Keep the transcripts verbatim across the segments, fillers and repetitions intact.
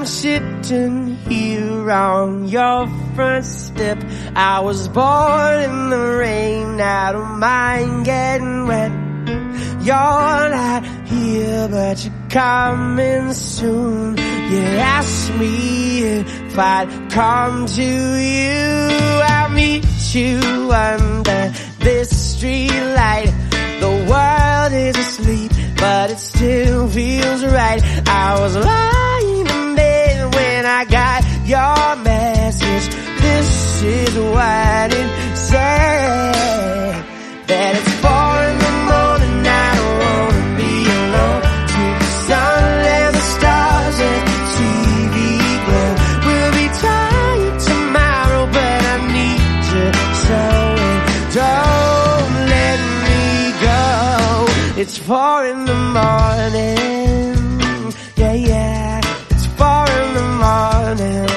sitting here on your front step. I was born in the rain, I don't mind getting wet. You're not here, but you're coming soon. You asked me if I'd come to you. I'll meet you under this street light. The world is asleep, but it still feels right. I was lying in bed when I got your message. This is what it said, that it's four in the morning, I don't wanna be alone. To the sun and the stars and T V glow. We'll be tired tomorrow, but I need you so. Don't let me go. It's four in the morning. Yeah, yeah. It's four in the morning.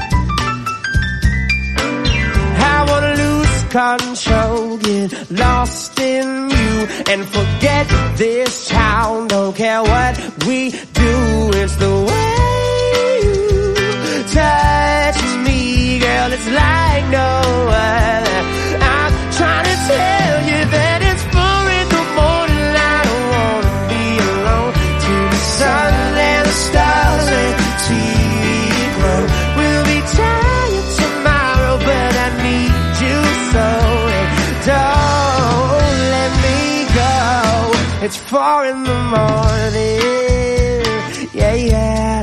I wanna lose control, get lost in you, and forget this town. Don't care what we do, it's the way you touch me, girl. It's like no other. I'm trying to tell you that it's four in the morning. I don't wanna be alone. To the sun and the stars and T V glow. We'll be tired tomorrow, but I need you so. Don't let me go. It's four in the morning. Yeah, yeah.